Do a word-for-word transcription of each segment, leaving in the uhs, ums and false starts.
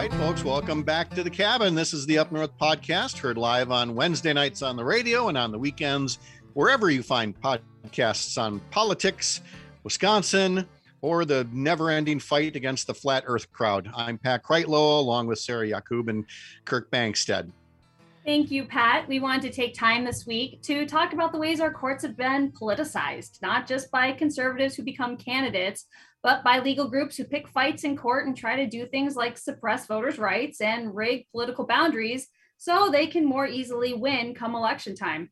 right, folks, welcome back to the cabin. This is the Up North podcast, heard live on Wednesday nights on the radio and on the weekends, wherever you find podcasts on politics, Wisconsin, or the never-ending fight against the flat earth crowd. I'm Pat Kreitlow, along with Sarah Yakub and Kirk Bangstead. Thank you, Pat. We wanted to take time this week to talk about the ways our courts have been politicized, not just by conservatives who become candidates, but by legal groups who pick fights in court and try to do things like suppress voters' rights and rig political boundaries so they can more easily win come election time.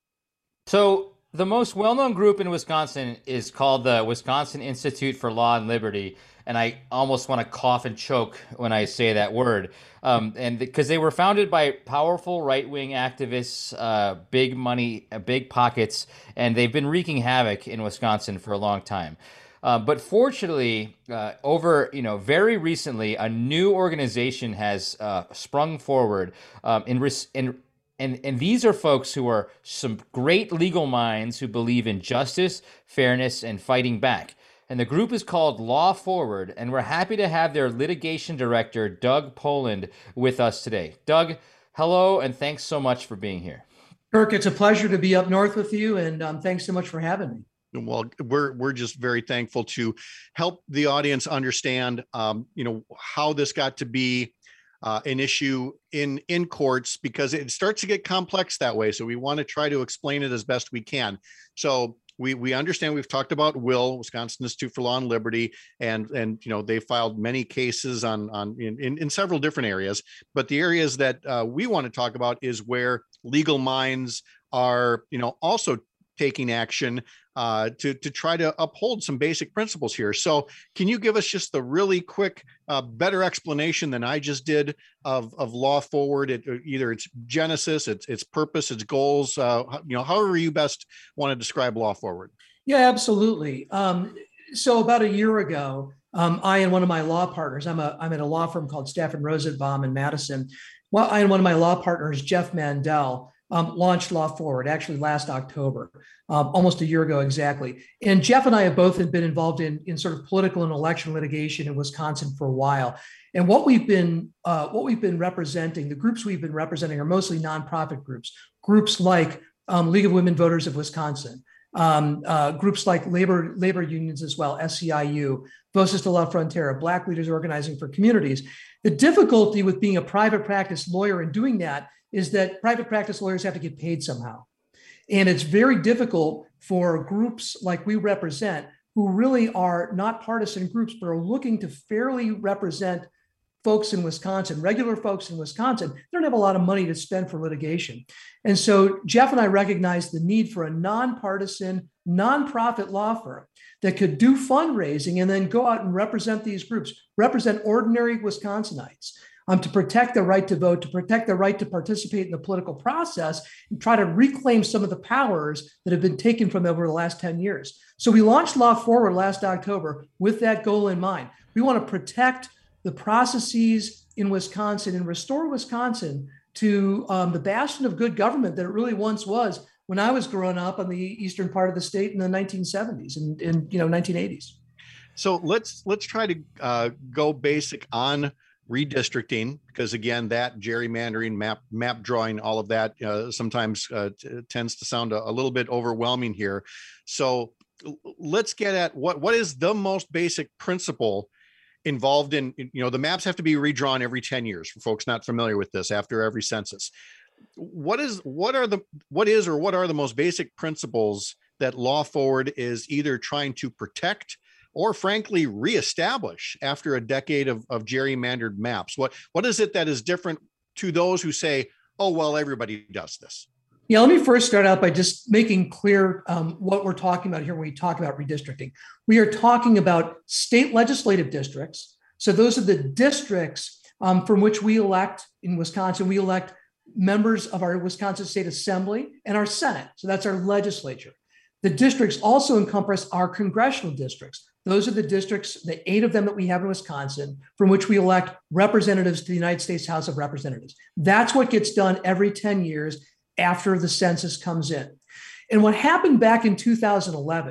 So the most well-known group in Wisconsin is called the Wisconsin Institute for Law and Liberty. And I almost want to cough and choke when I say that word. Um, and because they were founded by powerful right-wing activists, uh, big money, uh, big pockets, and they've been wreaking havoc in Wisconsin for a long time. Uh, but fortunately, uh, over, you know, very recently, a new organization has uh, sprung forward um, in, res- in And and these are folks who are some great legal minds who believe in justice, fairness, and fighting back. And the group is called Law Forward, and we're happy to have their litigation director, Doug Poland, with us today. Doug, hello, and thanks so much for being here. Kirk, it's a pleasure to be up north with you, and um, thanks so much for having me. Well, we're we're just very thankful to help the audience understand, um, you know, how this got to be Uh, an issue in in courts, because it starts to get complex that way. So we want to try to explain it as best we can. So we we understand, we've talked about WILL, Wisconsin Institute for Law and Liberty, and and you know they filed many cases on on in, in, in several different areas. But the areas that uh, we want to talk about is where legal minds are, you know, also taking action uh, to, to try to uphold some basic principles here. So can you give us just the really quick, uh, better explanation than I just did of, of Law Forward, it, either its genesis, its, its purpose, its goals, uh, you know, however you best want to describe Law Forward? Yeah, absolutely. Um, so about a year ago, um, I and one of my law partners, I'm, a, I'm at a law firm called Stafford Rosenbaum in Madison. Well, I and one of my law partners, Jeff Mandel, Um, launched Law Forward actually last October, um, almost a year ago exactly. And Jeff and I have both been involved in, in sort of political and election litigation in Wisconsin for a while. And what we've been uh, what we've been representing, the groups we've been representing are mostly nonprofit groups, groups like um, League of Women Voters of Wisconsin, um, uh, groups like labor labor unions as well, S C I U, Voces de la Frontera, Black Leaders Organizing for Communities. The difficulty with being a private practice lawyer and doing that is that private practice lawyers have to get paid somehow. And it's very difficult for groups like we represent, who really are not partisan groups, but are looking to fairly represent folks in Wisconsin, regular folks in Wisconsin. They don't have a lot of money to spend for litigation. And so Jeff and I recognized the need for a nonpartisan, nonprofit law firm that could do fundraising and then go out and represent these groups, represent ordinary Wisconsinites. Um, to protect the right to vote, to protect the right to participate in the political process, and try to reclaim some of the powers that have been taken from them over the last ten years. So we launched Law Forward last October with that goal in mind. We want to protect the processes in Wisconsin and restore Wisconsin to um, the bastion of good government that it really once was when I was growing up on the eastern part of the state in the nineteen seventies and, and you know nineteen eighties. So let's let's try to uh, go basic on redistricting, because again, that gerrymandering, map map drawing, all of that uh, sometimes uh, t- tends to sound a, a little bit overwhelming here. So let's get at what what is the most basic principle involved in, you know, the maps have to be redrawn every ten years for folks not familiar with this, after every census. What is what are the what is or what are the most basic principles that Law Forward is either trying to protect or frankly reestablish after a decade of, of gerrymandered maps? What what is it that is different to those who say, oh, well, everybody does this? Yeah, let me first start out by just making clear um, what we're talking about here when we talk about redistricting. We are talking about state legislative districts. So those are the districts um, from which we elect in Wisconsin. We elect members of our Wisconsin State Assembly and our Senate. So that's our legislature. The districts also encompass our congressional districts. Those are the districts, the eight of them that we have in Wisconsin, from which we elect representatives to the United States House of Representatives. That's what gets done every ten years after the census comes in. And what happened back in two thousand eleven,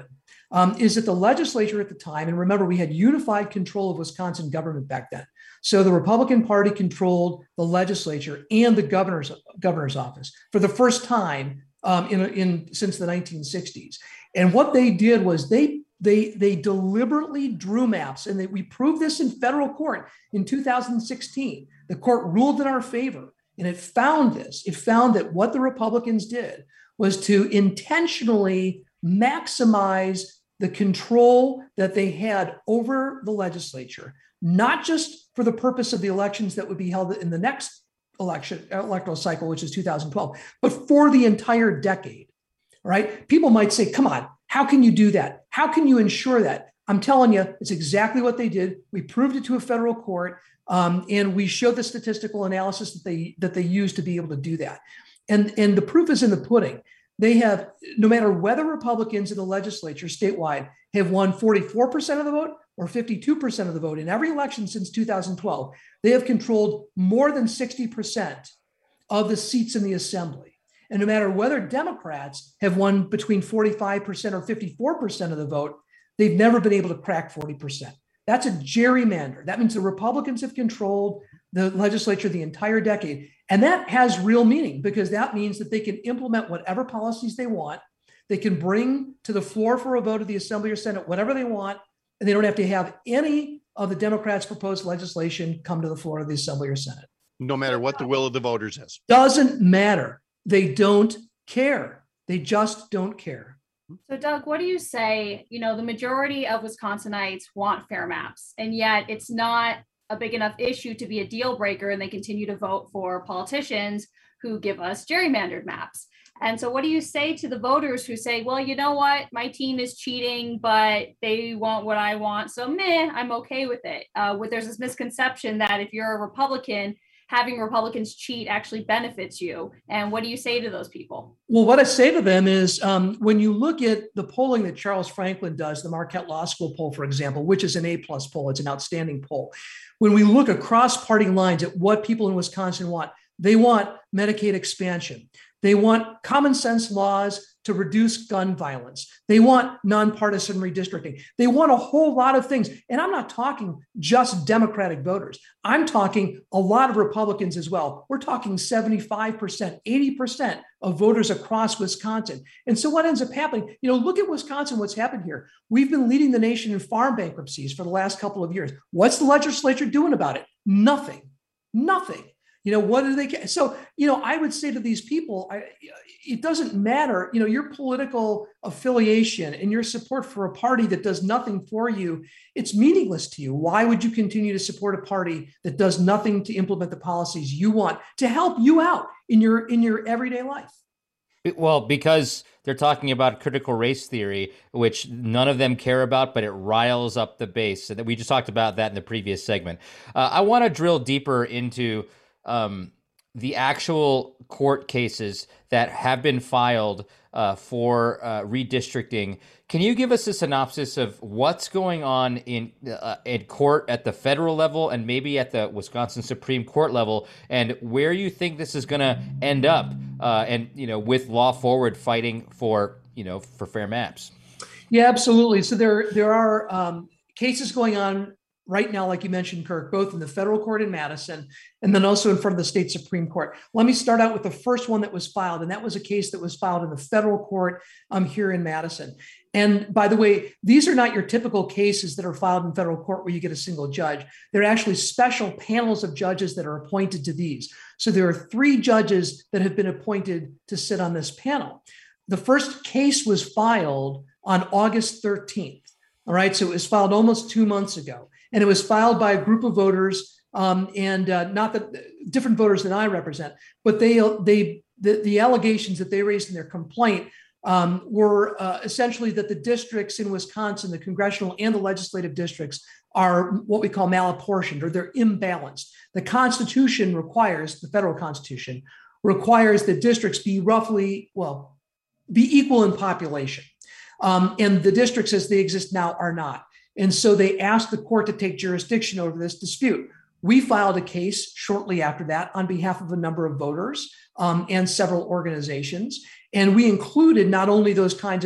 um, is that the legislature at the time, and remember, we had unified control of Wisconsin government back then. So the Republican Party controlled the legislature and the governor's governor's office for the first time um, in, in since the nineteen sixties. And what they did was they they they deliberately drew maps, and they, we proved this in federal court in two thousand sixteen. The court ruled in our favor, and it found this. It found that what the Republicans did was to intentionally maximize the control that they had over the legislature, not just for the purpose of the elections that would be held in the next election electoral cycle, which is two thousand twelve, but for the entire decade, right? People might say, come on, how can you do that? How can you ensure that? I'm telling you, it's exactly what they did. We proved it to a federal court, um, and we showed the statistical analysis that they that they used to be able to do that. And, and the proof is in the pudding. They have, no matter whether Republicans in the legislature statewide have won forty-four percent of the vote or fifty-two percent of the vote in every election since two thousand twelve, they have controlled more than sixty percent of the seats in the assembly. And no matter whether Democrats have won between forty-five percent or fifty-four percent of the vote, they've never been able to crack forty percent. That's a gerrymander. That means the Republicans have controlled the legislature the entire decade. And that has real meaning, because that means that they can implement whatever policies they want. They can bring to the floor for a vote of the Assembly or Senate whatever they want, and they don't have to have any of the Democrats' proposed legislation come to the floor of the Assembly or Senate. No matter what the will of the voters is. Doesn't matter. They don't care. They just don't care. So Doug, what do you say? You know, the majority of Wisconsinites want fair maps, and yet it's not a big enough issue to be a deal breaker, and they continue to vote for politicians who give us gerrymandered maps. And so what do you say to the voters who say, well, you know what, my team is cheating, but they want what I want, so meh, I'm okay with it. Uh, where there's this misconception that if you're a Republican, having Republicans cheat actually benefits you. And what do you say to those people? Well, what I say to them is um, when you look at the polling that Charles Franklin does, the Marquette Law School poll, for example, which is an A plus poll, it's an outstanding poll. When we look across party lines at what people in Wisconsin want, they want Medicaid expansion. They want common sense laws to reduce gun violence. They want nonpartisan redistricting. They want a whole lot of things. And I'm not talking just Democratic voters. I'm talking a lot of Republicans as well. We're talking seventy-five percent, eighty percent of voters across Wisconsin. And so what ends up happening, you know, look at Wisconsin, what's happened here. We've been leading the nation in farm bankruptcies for the last couple of years. What's the legislature doing about it? Nothing, nothing. You know, what do they get? So, you know, I would say to these people, I, it doesn't matter, you know, your political affiliation and your support for a party that does nothing for you, it's meaningless to you. Why would you continue to support a party that does nothing to implement the policies you want to help you out in your in your everyday life? Well, because they're talking about critical race theory, which none of them care about, but it riles up the base. And we just talked about that in the previous segment. Uh, I want to drill deeper into Um, the actual court cases that have been filed uh, for uh, redistricting. Can you give us a synopsis of what's going on in uh, in court at the federal level and maybe at the Wisconsin Supreme Court level, and where you think this is going to end up? Uh, and you know, with Law Forward fighting for you know for fair maps. Yeah, absolutely. So there there are um, cases going on right now, like you mentioned, Kirk, both in the federal court in Madison and then also in front of the state Supreme Court. Let me start out with the first one that was filed, and that was a case that was filed in the federal court um, here in Madison. And by the way, these are not your typical cases that are filed in federal court where you get a single judge. They're actually special panels of judges that are appointed to these. So there are three judges that have been appointed to sit on this panel. The first case was filed on August thirteenth. All right, so it was filed almost two months ago. And it was filed by a group of voters, um, and uh, not the different voters than I represent, but they they the, the allegations that they raised in their complaint um, were uh, essentially that the districts in Wisconsin, the congressional and the legislative districts, are what we call malapportioned, or they're imbalanced. The Constitution requires, the federal Constitution requires that districts be roughly, well, be equal in population. Um, and the districts as they exist now are not. And so they asked the court to take jurisdiction over this dispute. We filed a case shortly after that on behalf of a number of voters um, and several organizations. And we included not only those kinds of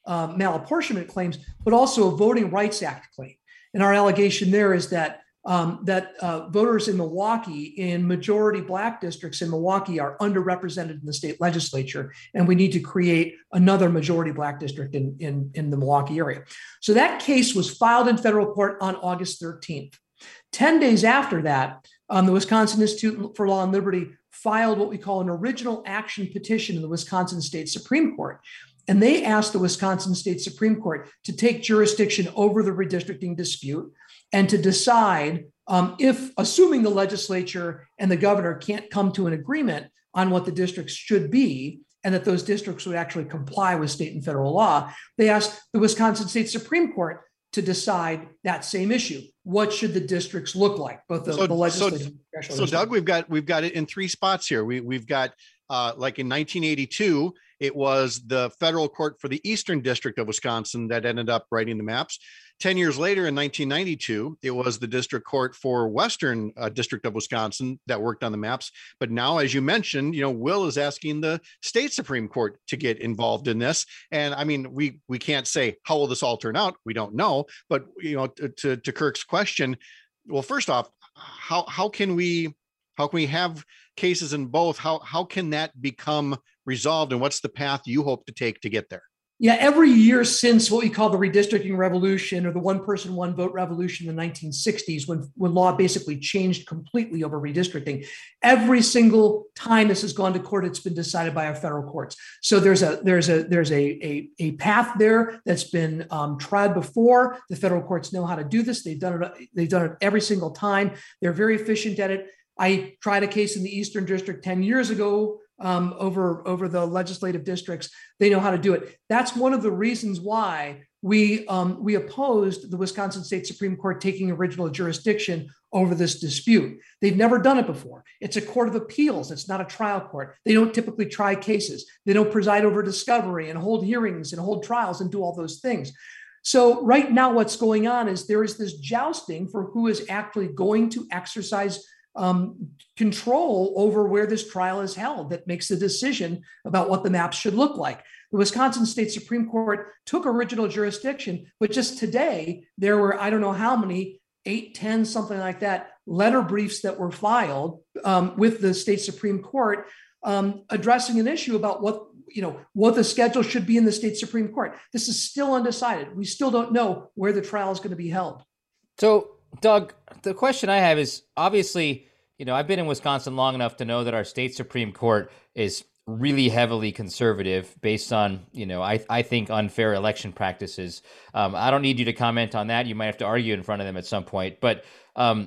uh, malapportionment claims, but also a Voting Rights Act claim. And our allegation there is that um, that uh, voters in Milwaukee, in majority Black districts in Milwaukee, are underrepresented in the state legislature, and we need to create another majority Black district in, in, in the Milwaukee area. So that case was filed in federal court on August thirteenth. Ten days after that, um, the Wisconsin Institute for Law and Liberty filed what we call an original action petition in the Wisconsin State Supreme Court. And they asked the Wisconsin State Supreme Court to take jurisdiction over the redistricting dispute and to decide um, if, assuming the legislature and the governor can't come to an agreement on what the districts should be, and that those districts would actually comply with state and federal law, they asked the Wisconsin State Supreme Court to decide that same issue. What should the districts look like? Both the, so, the legislative so, and congressional. So, Doug, we've got we've got it in three spots here. We we've got uh, like in nineteen eighty-two, it was the federal court for the Eastern District of Wisconsin that ended up writing the maps. Ten years later, in nineteen ninety-two, it was the district court for Western uh, District of Wisconsin that worked on the maps. But now, as you mentioned, you know, Will is asking the state Supreme Court to get involved in this. And I mean, we we can't say how will this all turn out. We don't know. But you know, to to, to Kirk's question, well, first off, how how can we how can we have cases in both? How how can that become resolved, and what's the path you hope to take to get there? Yeah, every year since what we call the redistricting revolution, or the one person, one vote revolution in the nineteen sixties, when, when law basically changed completely over redistricting, every single time this has gone to court, it's been decided by our federal courts. So there's a there's a there's a a, a path there that's been um, tried before. The federal courts know how to do this. They've done it. They've done it every single time. They're very efficient at it. I tried a case in the Eastern District ten years ago. Um, over, over the legislative districts. They know how to do it. That's one of the reasons why we, um, we opposed the Wisconsin State Supreme Court taking original jurisdiction over this dispute. They've never done it before. It's a court of appeals. It's not a trial court. They don't typically try cases. They don't preside over discovery and hold hearings and hold trials and do all those things. So right now what's going on is there is this jousting for who is actually going to exercise Um, control over where this trial is held that makes the decision about what the maps should look like. The Wisconsin State Supreme Court took original jurisdiction, but just today, there were, I don't know how many, eight, ten, something like that, letter briefs that were filed um, with the state Supreme Court um, addressing an issue about what, you know, what the schedule should be in the state Supreme Court. This is still undecided. We still don't know where the trial is going to be held. So, Doug, the question I have is, obviously, you know, I've been in Wisconsin long enough to know that our state Supreme Court is really heavily conservative based on, you know, I, I think unfair election practices. Um, I don't need you to comment on that. You might have to argue in front of them at some point. But, um,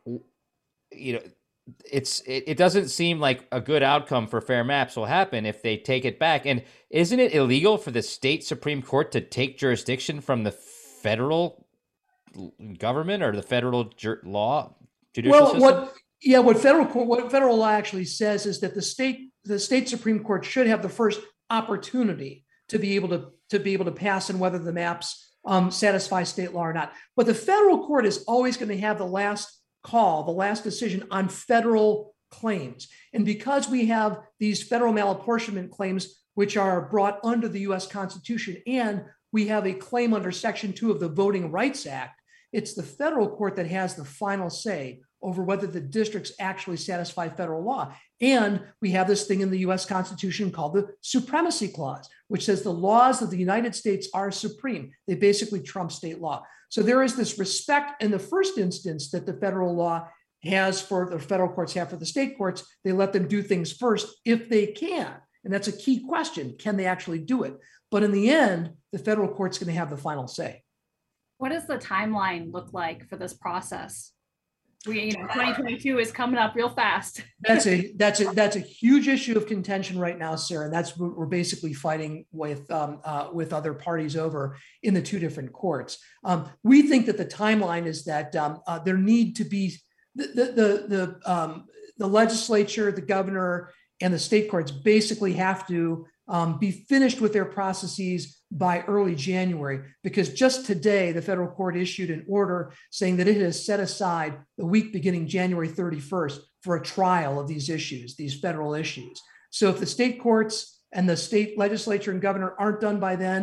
you know, it's it, it doesn't seem like a good outcome for fair maps will happen if they take it back. And isn't it illegal for the state Supreme Court to take jurisdiction from the federal government or the federal jur- law judicial well, system? What, yeah, what federal court, what federal law actually says is that the state, the state Supreme Court should have the first opportunity to be able to, to be able to pass on whether the maps um, satisfy state law or not. But the federal court is always going to have the last call, the last decision on federal claims. And because we have these federal malapportionment claims, which are brought under the U S Constitution, and we have a claim under Section two of the Voting Rights Act, it's the federal court that has the final say over whether the districts actually satisfy federal law. And we have this thing in the U S Constitution called the Supremacy Clause, which says the laws of the United States are supreme. They basically trump state law. So there is this respect in the first instance that the federal law has for the federal courts have for the state courts. They let them do things first if they can. And that's a key question. Can they actually do it? But in the end, the federal court's going to have the final say. What does the timeline look like for this process? We, you know, twenty twenty-two is coming up real fast. That's a that's a that's a huge issue of contention right now, Sarah. And that's what we're basically fighting with um, uh, with other parties over in the two different courts. Um, we think that the timeline is that um, uh, there need to be the the the the, um, the legislature, the governor, and the state courts basically have to um, be finished with their processes by early January, because just today, the federal court issued an order saying that it has set aside the week beginning January thirty-first for a trial of these issues, these federal issues. So if the state courts and the state legislature and governor aren't done by then,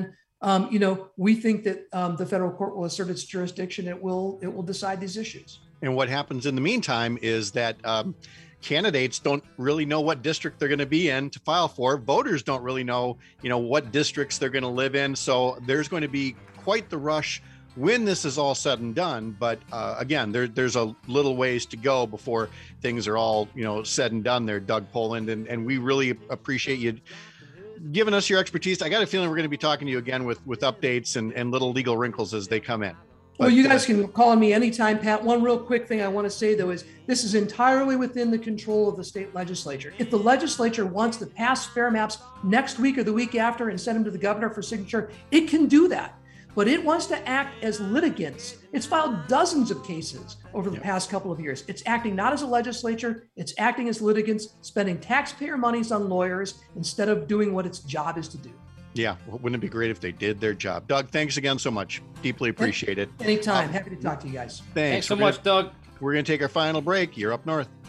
um, you know, we think that um, the federal court will assert its jurisdiction. It will it will decide these issues. And what happens in the meantime is that um, candidates don't really know what district they're going to be in to file for. Voters don't really know, you know, what districts they're going to live in. So there's going to be quite the rush when this is all said and done. But uh, again, there, there's a little ways to go before things are all, you know, said and done there, Doug Poland. And, and we really appreciate you giving us your expertise. I got a feeling we're going to be talking to you again with, with updates and, and little legal wrinkles as they come in. Well, you guys can call on me anytime, Pat. One real quick thing I want to say, though, is this is entirely within the control of the state legislature. If the legislature wants to pass FAIR maps next week or the week after and send them to the governor for signature, it can do that. But it wants to act as litigants. It's filed dozens of cases over the past couple of years. It's acting not as a legislature, it's acting as litigants, spending taxpayer monies on lawyers instead of doing what its job is to do. Yeah, wouldn't it be great if they did their job? Doug, thanks again so much. Deeply appreciate it. Anytime. Happy to talk to you guys. Thanks, Thanks so We're gonna- much, Doug. We're going to take our final break. You're up north.